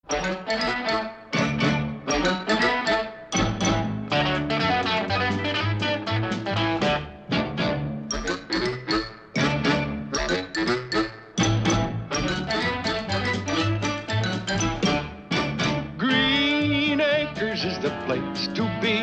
Green Acres is the place to be.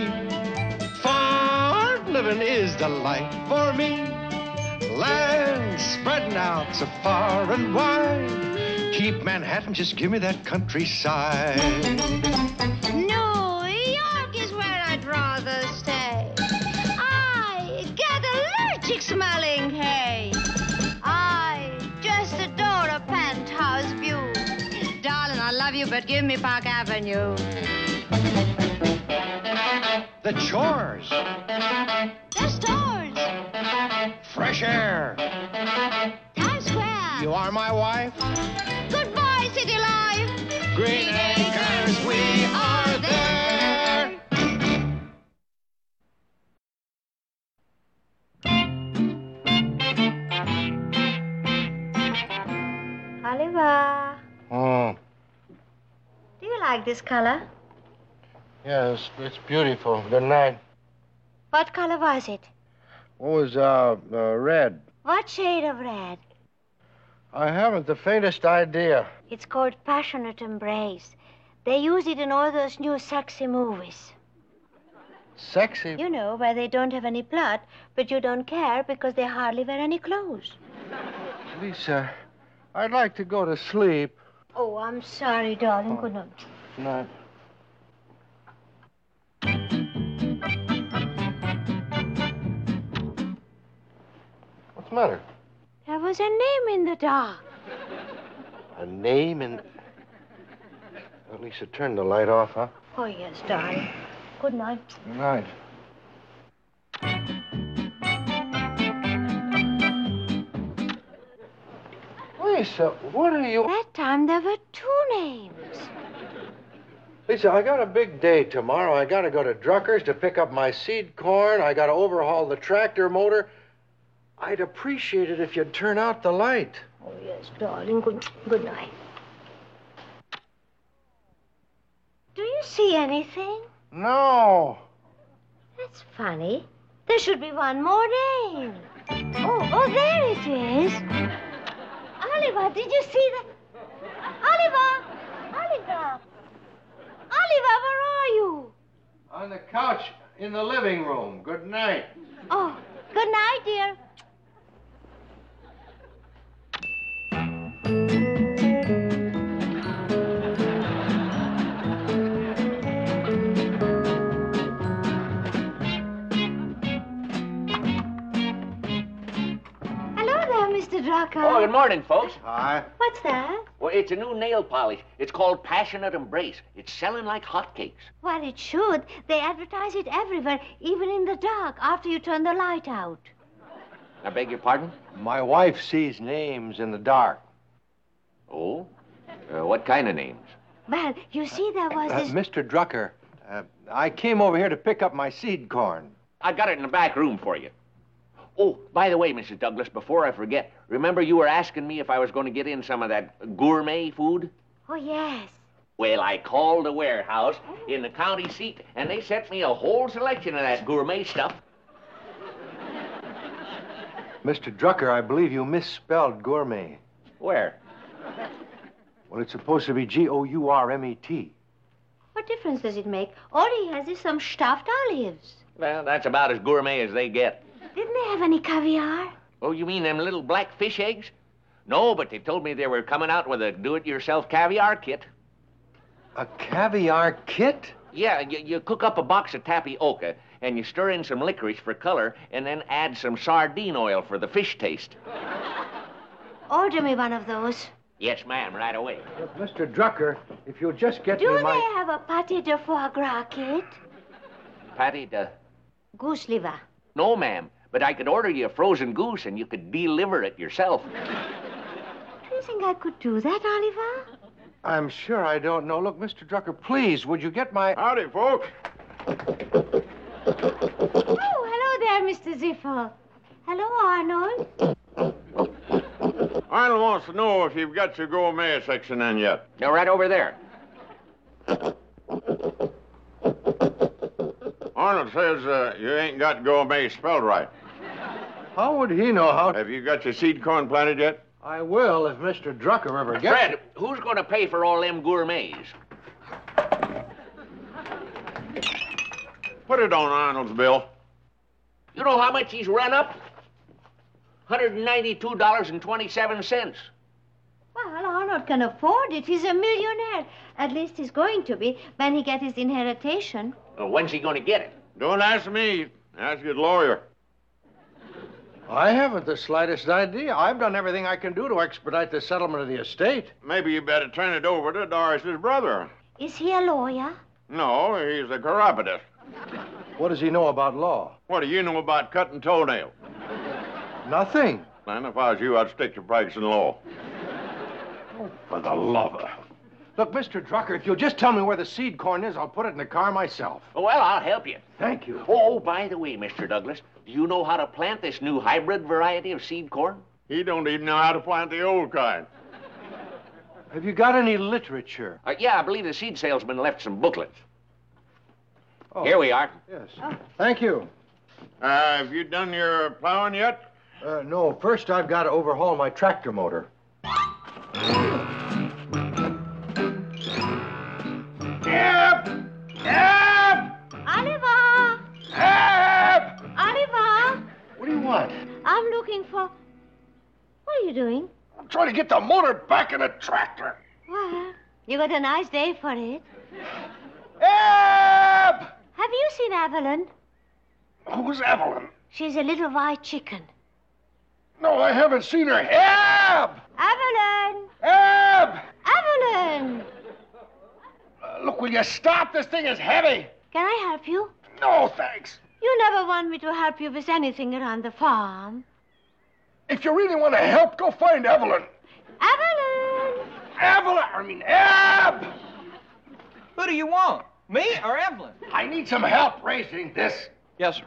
Farm living is the life for me. Land spreading out so far and wide. Keep Manhattan, just give me that countryside. New York is where I'd rather stay. I get allergic smelling hay. I just adore a penthouse view. Darling, I love you, but give me Park Avenue. The chores. The stores. Fresh air. Times Square. You are my wife. Goodbye, city life. Green Acres, we are there. Oliver, Oh, do you like this color? yes, it's beautiful. Good night. What color was it? What was, red? What shade of red? I haven't the faintest idea. It's called Passionate Embrace. They use it in all those new sexy movies. Sexy? You know, where they don't have any plot, but you don't care because they hardly wear any clothes. Lisa, I'd like to go to sleep. Oh, I'm sorry, darling. Good night. Good night. What's the matter? There was a name in the dark. A name in... Well, Lisa, turn the light off, huh? Oh, yes, darling. Good night. Good night. Lisa, what are you... That time there were two names. Lisa, I got a big day tomorrow. I got to go to Drucker's to pick up my seed corn. I got to overhaul the tractor motor. I'd appreciate it if you'd turn out the light. Oh, yes, darling. Good night. Do you see anything? No. That's funny. There should be one more name. Oh, there it is. Oliver, did you see that? Oliver! Oliver! Oliver, where are you? On the couch in the living room. Good night. Oh, good night, dear. Mr. Drucker. Oh, good morning, folks. Hi. What's that? Well, it's a new nail polish. It's called Passionate Embrace. It's selling like hotcakes. Well, it should. They advertise it everywhere, even in the dark, after you turn the light out. I beg your pardon? My wife sees names in the dark. Oh? What kind of names? Well, you see, there was this... Mr. Drucker, I came over here to pick up my seed corn. I got it in the back room for you. Oh, by the way, Mrs. Douglas, before I forget, remember you were asking me if I was going to get in some of that gourmet food? Oh, yes. Well, I called the warehouse in the county seat, and they sent me a whole selection of that gourmet stuff. Mr. Drucker, I believe you misspelled gourmet. Where? Well, it's supposed to be Gourmet. What difference does it make? All he has is some stuffed olives. Well, that's about as gourmet as they get. Didn't they have any caviar? Oh, you mean them little black fish eggs? No, but they told me they were coming out with a do-it-yourself caviar kit. A caviar kit? Yeah, you cook up a box of tapioca, and you stir in some licorice for color, and then add some sardine oil for the fish taste. Order me one of those. Yes, ma'am, right away. Look, Mr. Drucker, if you'll just get Do me my... they have a pâté de foie gras kit? Patty, Goose liver. No, ma'am, but I could order you a frozen goose, and you could deliver it yourself. Do you think I could do that, Oliver? I'm sure I don't know. Look, Mr. Drucker, please, would you get my... Howdy, folks. Oh, hello there, Mr. Ziffel. Hello, Arnold. Arnold wants to know if you've got your gourmet section in yet. Now, right over there. Arnold says you ain't got gourmet spelled right. How would he know how? Have you got your seed corn planted yet? I will if Mr. Drucker ever gets Fred, it. who's going to pay for all them gourmets? Put it on Arnold's bill. You know how much he's run up? $192.27. Well, Arnold can afford it. He's a millionaire. At least he's going to be when he gets his inheritation. Well, when's he going to get it? Don't ask me. Ask your lawyer. I haven't the slightest idea. I've done everything I can do to expedite the settlement of the estate. Maybe you better turn it over to Doris's brother. Is he a lawyer? No, he's a chiropodist. What does he know about law? What do you know about cutting toenails? Nothing. And if I was you, I'd stick to practicing law. Oh, for the lover. Look, Mr. Drucker, if you'll just tell me where the seed corn is, I'll put it in the car myself. Oh, well, I'll help you. Thank you. Oh, by the way, Mr. Douglas, do you know how to plant this new hybrid variety of seed corn? He don't even know how to plant the old kind. Have you got any literature? Yeah, I believe the seed salesman left some booklets. Oh, Here we are. yes. Thank you. Have you done your plowing yet? No, first I've got to overhaul my tractor motor. Yep! Yep! Oliver! Yep! Oliver! What do you want? I'm looking for... What are you doing? I'm trying to get the motor back in the tractor. Well, you got a nice day for it. Yep! Have you seen Evelyn? Who's Evelyn? She's a little white chicken. No, I haven't seen her. Yep! Evelyn! Yep! Evelyn! Look, will you stop? This thing is heavy. Can I help you? No, thanks. You never want me to help you with anything around the farm. If you really want to help, go find Evelyn. Evelyn! Eb! Who do you want? Me or Evelyn? I need some help raising this. Yes, sir.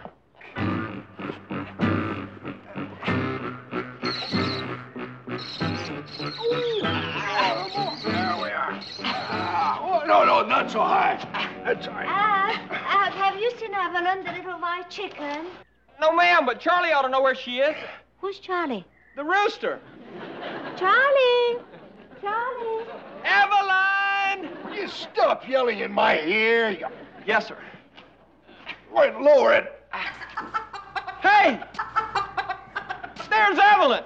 There we are. Oh, no, not so high. That's all right. Have you seen Evelyn, the little white chicken? No, ma'am, but Charlie ought to know where she is. Who's Charlie? The rooster. Charlie! Charlie! Evelyn! Will you stop yelling in my ear? Yes, sir. Wait, lower it. Hey! There's Evelyn!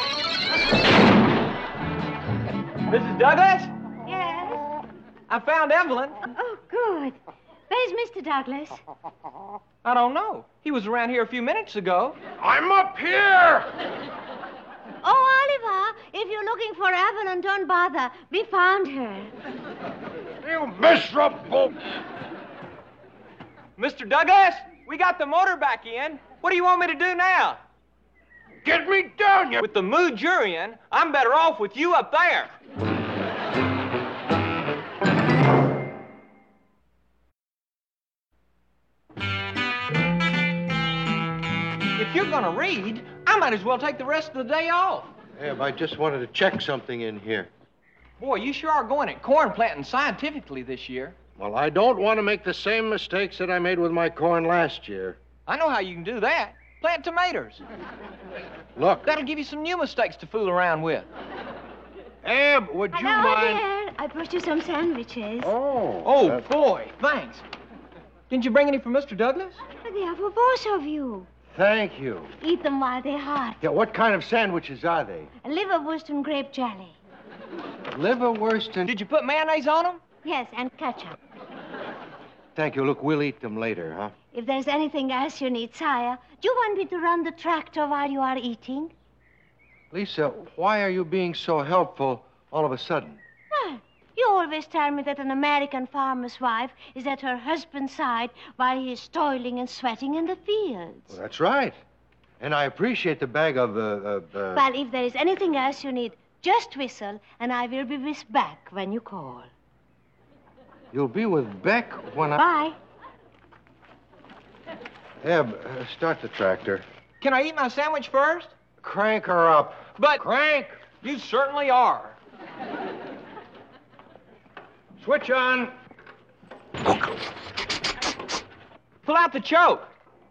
Mrs. Douglas? Yes? I found Evelyn. Oh, good. Where's Mr. Douglas? I don't know. He was around here a few minutes ago. I'm up here. Oh, Oliver, if you're looking for Evelyn, don't bother. We found her. You miserable. Mr. Douglas, we got the motor back in. What do you want me to do now? Get me down, you... With the mood you're in, I'm better off with you up there. If you're gonna read, I might as well take the rest of the day off. Eb, I just wanted to check something in here. Boy, you sure are going at corn planting scientifically this year. Well, I don't want to make the same mistakes that I made with my corn last year. I know how you can do that. Plant tomatoes. Look. That'll give you some new mistakes to fool around with. Eb, would you Hello mind... there. I brought you some sandwiches. Oh, boy, thanks. Didn't you bring any for Mr. Douglas? They are for both of you. Thank you. Eat them while they're hot. Yeah, what kind of sandwiches are they? Liverwurst and grape jelly. Liverwurst and... Did you put mayonnaise on them? Yes, and ketchup. Thank you. Look, we'll eat them later, huh? If there's anything else you need, sire, do you want me to run the tractor while you are eating? Lisa, why are you being so helpful all of a sudden? Well, you always tell me that an American farmer's wife is at her husband's side while he is toiling and sweating in the fields. Well, that's right. And I appreciate the bag of, Well, if there is anything else you need, just whistle, and I will be with Beck when you call. You'll be with Beck when I... Bye. Eb, start the tractor. Can I eat my sandwich first? Crank her up. But... Crank! You certainly are. Switch on. Pull out the choke.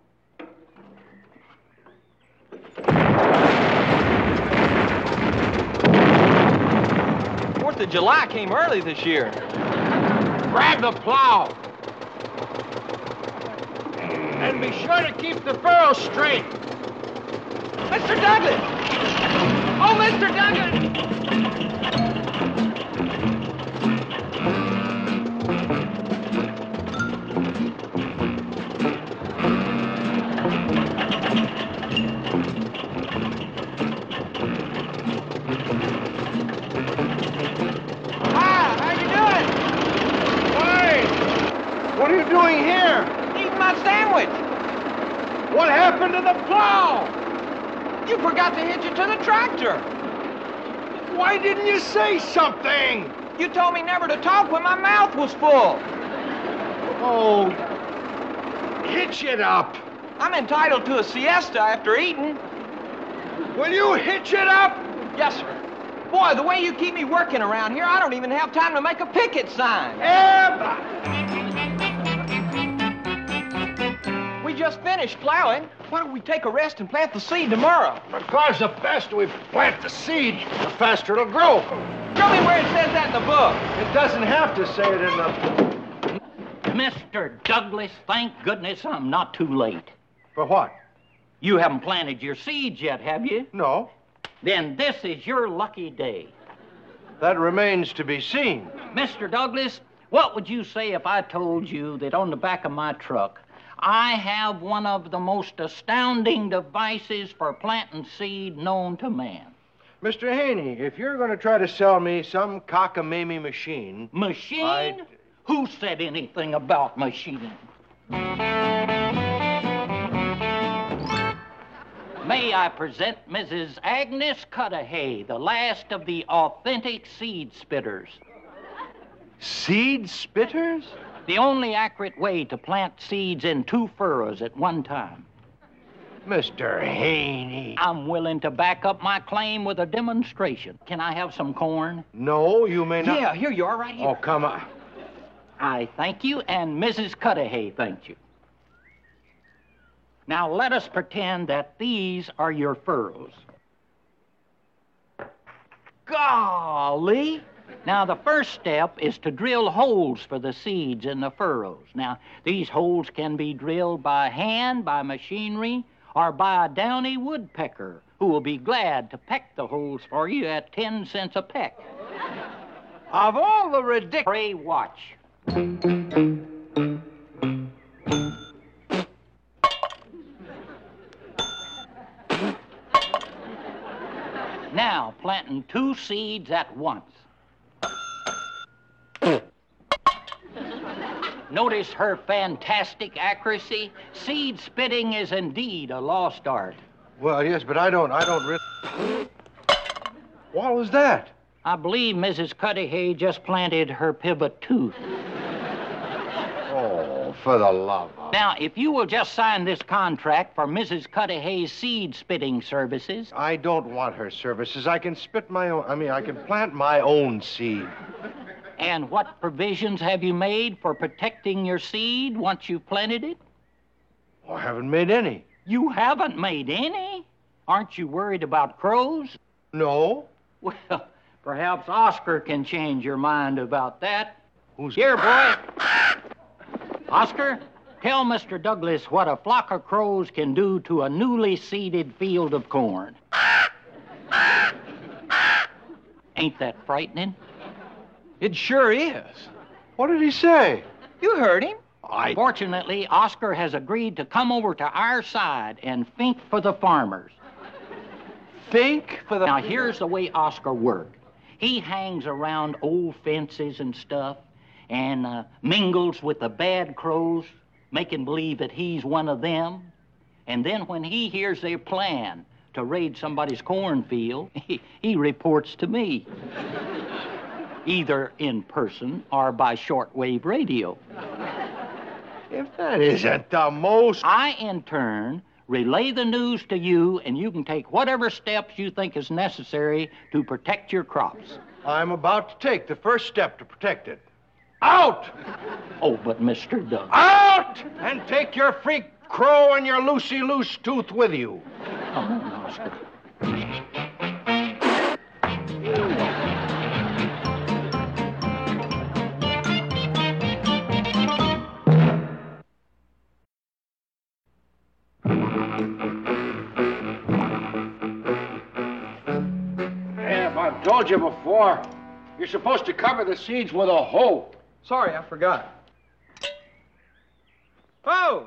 Fourth of July came early this year. Grab the plow. And be sure to keep the furrow straight. Mr. Douglas! Oh, Mr. Douglas! Hi, how you doing? Fine. What are you doing here? Eat my sandwich! What happened to the plow? You forgot to hitch it to the tractor. Why didn't you say something? You told me never to talk when my mouth was full. Oh, hitch it up. I'm entitled to a siesta after eating. Will you hitch it up? Yes, sir. Boy, the way you keep me working around here, I don't even have time to make a picket sign. We just finished plowing. Why don't we take a rest and plant the seed tomorrow? Because the faster we plant the seed, the faster it'll grow. Show me where it says that in the book. It doesn't have to say it in the... Mr. Douglas, thank goodness I'm not too late. For what? You haven't planted your seeds yet, have you? No. Then this is your lucky day. That remains to be seen. Mr. Douglas, what would you say if I told you that on the back of my truck, I have one of the most astounding devices for planting seed known to man? Mr. Haney, if you're going to try to sell me some cockamamie machine... Machine? Who said anything about machine? May I present Mrs. Agnes Cudahy, the last of the authentic seed spitters. Seed spitters? The only accurate way to plant seeds in 2 furrows at one time. Mr. Haney. I'm willing to back up my claim with a demonstration. Can I have some corn? No, you may not. Yeah, here you are, right here. Oh, come on. I thank you, and Mrs. Cudahy thanks you. Now let us pretend that these are your furrows. Golly! Now, the first step is to drill holes for the seeds in the furrows. Now, these holes can be drilled by hand, by machinery, or by a downy woodpecker who will be glad to peck the holes for you at 10 cents a peck. Of all the ridiculous... Pray watch. Now, planting 2 seeds at once. Notice her fantastic accuracy. Seed spitting is indeed a lost art. Well, yes, but I don't really... What was that? I believe Mrs. Cudahy just planted her pivot tooth. Oh, for the love of... Now, if you will just sign this contract for Mrs. Cudahy's seed spitting services... I don't want her services. I can spit my own... I can plant my own seed. And what provisions have you made for protecting your seed once you've planted it? Oh, I haven't made any. You haven't made any? Aren't you worried about crows? No. Well, perhaps Oscar can change your mind about that. Who's... Here, boy. Oscar, tell Mr. Douglas what a flock of crows can do to a newly seeded field of corn. Ain't that frightening? It sure is. What did he say? You heard him. Fortunately, Oscar has agreed to come over to our side and think for the farmers. Think for the... Now, here's the way Oscar works. He hangs around old fences and stuff and mingles with the bad crows, making believe that he's one of them. And then when he hears their plan to raid somebody's cornfield, he reports to me. Either in person or by shortwave radio. If that isn't the most... I, in turn, relay the news to you, and you can take whatever steps you think is necessary to protect your crops. I'm about to take the first step to protect it. Out! Oh, but Mr. Douglas. Out! And take your freak crow and your loosey-loose tooth with you. Come on, Oscar. I've told you before, you're supposed to cover the seeds with a hoe. Sorry, I forgot. Oh!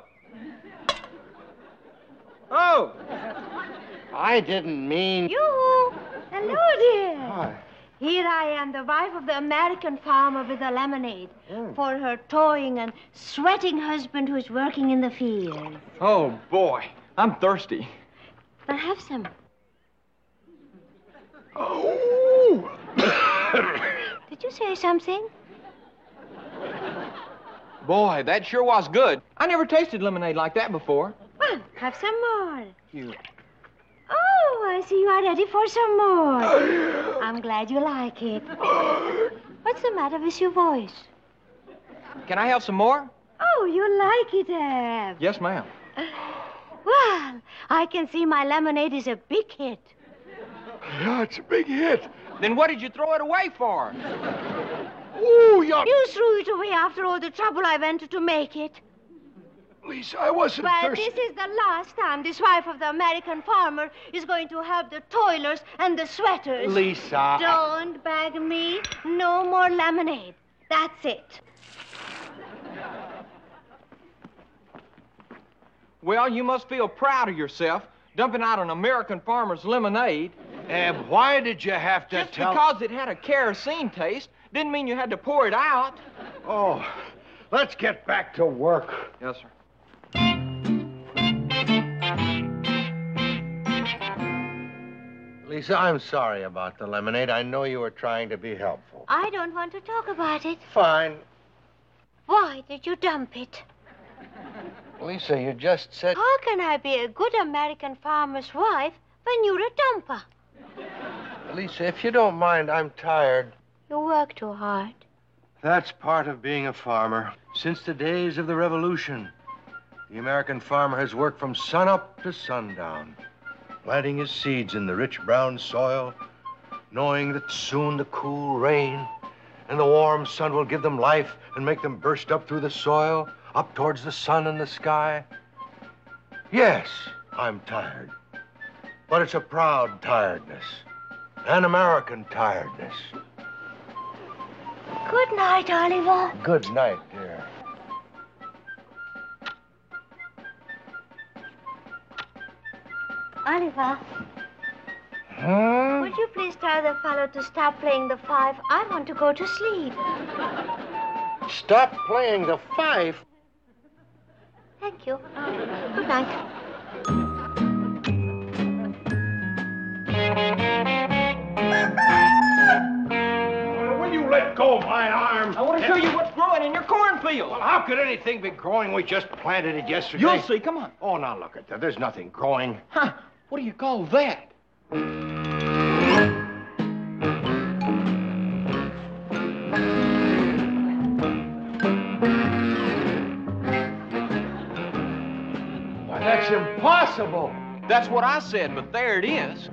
Oh! I didn't mean... You! Hello, dear. Hi. Here I am, the wife of the American farmer with the lemonade, for her toying and sweating husband who's working in the field. Oh, boy. I'm thirsty. But have some. Oh! Did you say something? Boy, that sure was good. I never tasted lemonade like that before. Well, have some more. You. Oh, I see you are ready for some more. I'm glad you like it. What's the matter with your voice? Can I have some more? Oh, you like it, Ab. Yes, ma'am. Well, I can see my lemonade is a big hit. Yeah, it's a big hit. Then what did you throw it away for? Ooh, You threw it away after all the trouble I went to make it. Lisa, I wasn't Well, thirsty. this is the last time this wife of the American farmer is going to help the toilers and the sweaters. Lisa. Don't beg me. No more lemonade. That's it. Well, you must feel proud of yourself, dumping out an American farmer's lemonade. And why did you have to Just tell... because it had a kerosene taste didn't mean you had to pour it out. Oh, let's get back to work. Yes, sir. Lisa, I'm sorry about the lemonade. I know you were trying to be helpful. I don't want to talk about it. Fine. Why did you dump it? Lisa, you just said... How can I be a good American farmer's wife when you're a dumper? Lisa, if you don't mind, I'm tired. You work too hard. That's part of being a farmer. Since the days of the Revolution, the American farmer has worked from sunup to sundown, planting his seeds in the rich brown soil, knowing that soon the cool rain and the warm sun will give them life and make them burst up through the soil, up towards the sun and the sky. Yes, I'm tired. But it's a proud tiredness, an American tiredness. Good night, Oliver. Good night, dear. Oliver, Huh? would you please tell the fellow to stop playing the fife? I want to go to sleep. Stop playing the fife. Thank you. Good night. Will you let go of my arm? I want to show you what's growing in your cornfield. Well, how could anything be growing? We just planted it yesterday. You'll see. Come on. Oh, now look at that. There's nothing growing. Huh. What do you call that? Why, that's impossible. That's what I said, but there it is.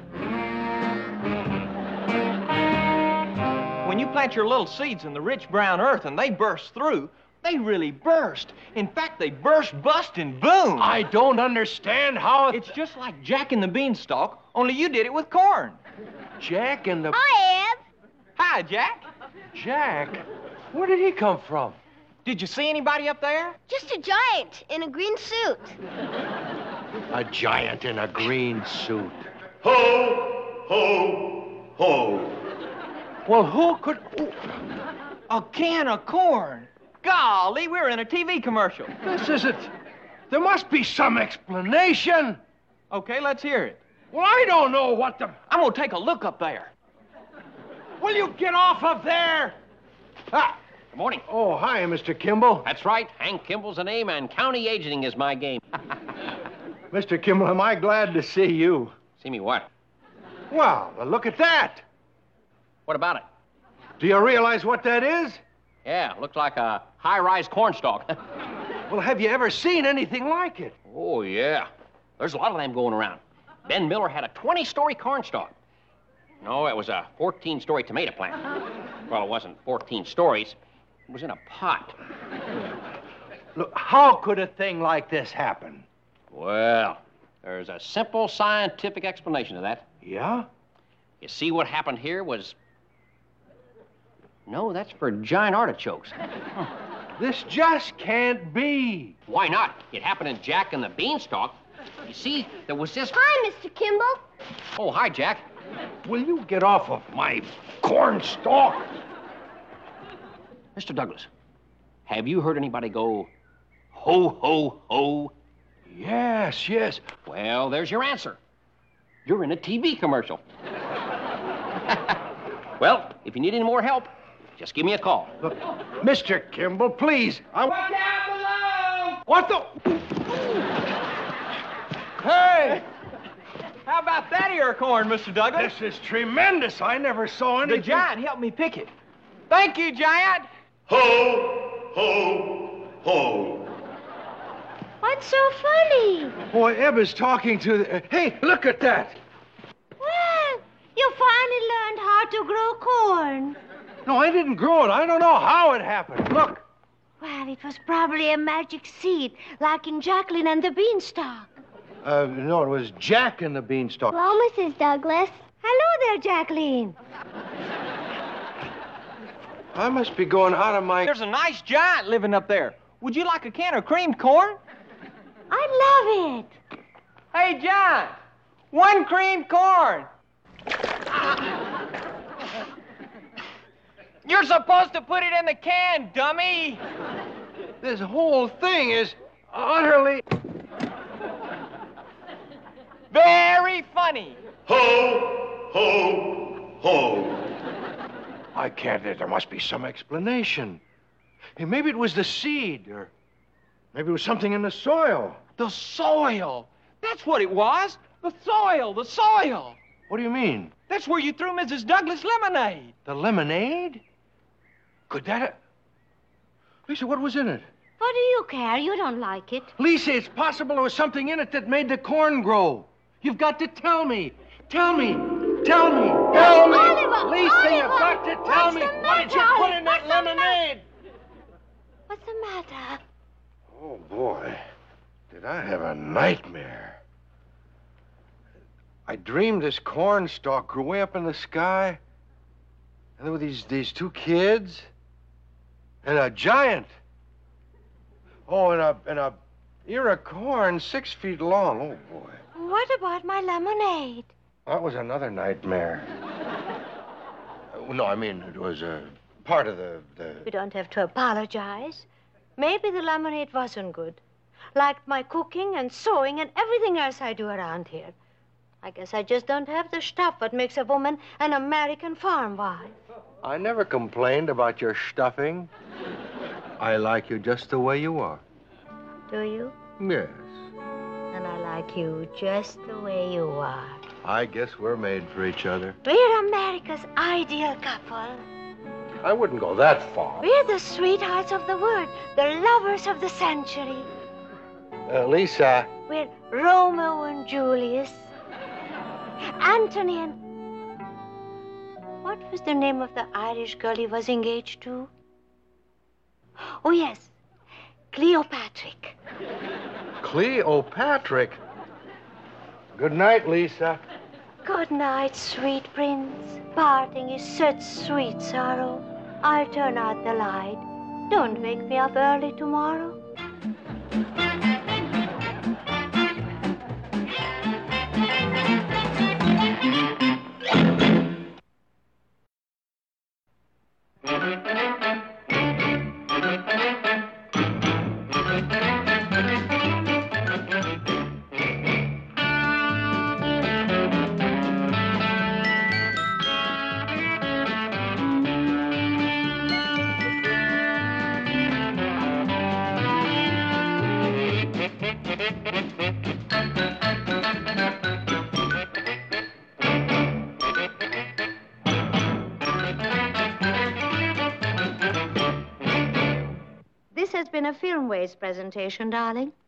When you plant your little seeds in the rich brown earth and they burst through, they really burst. In fact, they burst, bust, and boom. I don't understand how... It's just like Jack and the Beanstalk, only you did it with corn. Jack and the... Hi, Eb. Hi, Jack. Jack? Where did he come from? Did you see anybody up there? Just a giant in a green suit. A giant in a green suit. Ho, ho, ho. Well, who could... A can of corn. Golly, we're in a TV commercial. This isn't... There must be some explanation. Okay, let's hear it. Well, I don't know what the... I'm gonna take a look up there. Will you get off of there? Ah. Good morning. Oh, hi, Mr. Kimball. That's right. Hank Kimball's the name, and county agenting is my game. Mr. Kimball, am I glad to see you? See me what? Well, look at that. What about it? Do you realize what that is? Yeah, looks like a high-rise cornstalk. Well, have you ever seen anything like it? Oh, yeah. There's a lot of them going around. Ben Miller had a 20-story cornstalk. No, it was a 14-story tomato plant. Well, it wasn't 14 stories. It was in a pot. Look, how could a thing like this happen? Well, there's a simple scientific explanation to that. Yeah? You see, what happened here was... No, that's for giant artichokes. This just can't be. Why not? It happened in Jack and the Beanstalk. You see, there was this... Hi, Mr. Kimball. Oh, hi, Jack. Will you get off of my cornstalk? Mr. Douglas, have you heard anybody go, ho, ho, ho? Yes, yes. Well, there's your answer. You're in a TV commercial. Well, if you need any more help, just give me a call. Look, Mr. Kimball, please. Down below! What the? Hey! How about that ear corn, Mr. Douglas? This is tremendous. I never saw The anything. giant helped me pick it. Thank you, Giant. Ho, ho, ho. What's so funny? Boy, Eb is talking to the... Hey, look at that. Well, you finally learned how to grow corn. No, I didn't grow it. I don't know how it happened. Look. Well, it was probably a magic seed, like in Jacqueline and the Beanstalk. No, it was Jack and the Beanstalk. Hello, Mrs. Douglas. Hello there, Jacqueline. I must be going out of my... There's a nice giant living up there. Would you like a can of creamed corn? I love it. Hey, Giant, one creamed corn. You're supposed to put it in the can, dummy. This whole thing is utterly... Very funny. Ho, ho, ho. I can't... There must be some explanation. Hey, maybe it was the seed, or maybe it was something in the soil. The soil. That's what it was. The soil, the soil. What do you mean? That's where you threw Mrs. Douglas' lemonade. The lemonade? Could that... Lisa, what was in it? What do you care? You don't like it. Lisa, it's possible there was something in it that made the corn grow. You've got to tell me. Tell me. Tell me. Tell me. Oliver, Lisa, Oliver, you've got to tell what's me. the What did you matter? put in that What's the lemonade? What's the matter? Oh, boy. Did I have a nightmare. I dreamed this corn stalk grew way up in the sky. And there were these two kids. And a giant. Oh, and a ear of corn 6 feet long. Oh, boy. What about my lemonade? That was another nightmare. No, I mean, it was a part of the... You don't have to apologize. Maybe the lemonade wasn't good. Like my cooking and sewing and everything else I do around here. I guess I just don't have the stuff that makes a woman an American farm wife. I never complained about your stuffing. I like you just the way you are. Do you? Yes. And I like you just the way you are. I guess we're made for each other. We're America's ideal couple. I wouldn't go that far. We're the sweethearts of the world, the lovers of the century. Lisa. We're Romeo and Julius. Antony and... What was the name of the Irish girl he was engaged to? Oh, yes. Cleopatra. Cleopatra. Good night, Lisa. Good night, sweet prince. Parting is such sweet sorrow. I'll turn out the light. Don't wake me up early tomorrow. This has been a Filmways presentation, darling.